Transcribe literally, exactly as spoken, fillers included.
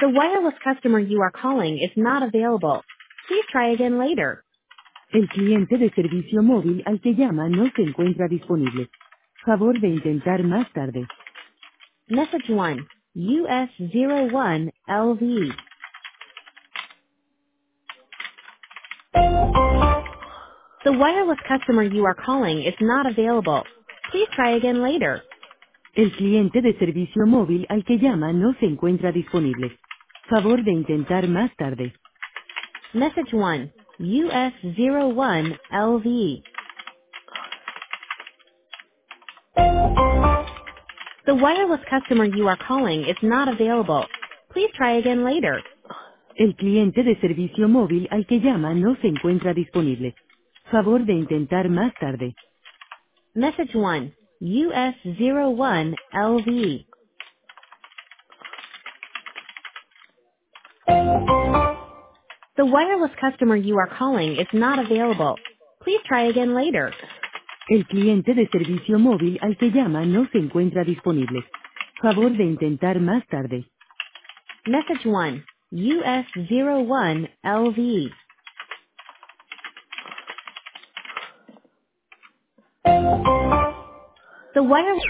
The wireless customer you are calling is not available. Please try again later. El cliente de servicio móvil al que llama no se encuentra disponible. Favor de intentar más tarde. Message one. U S zero one L V. The wireless customer you are calling is not available. Please try again later. El cliente de servicio móvil al que llama no se encuentra disponible. Favor de intentar más tarde. Message one. U S zero one L V. The wireless customer you are calling is not available. Please try again later. El cliente de servicio móvil al que llama no se encuentra disponible. Favor de intentar más tarde. Message one. U S zero one L V. The wireless customer you are calling is not available. Please try again later. El cliente de servicio móvil al que llama no se encuentra disponible. Favor de intentar más tarde. Message one. U S zero one L V. The wireless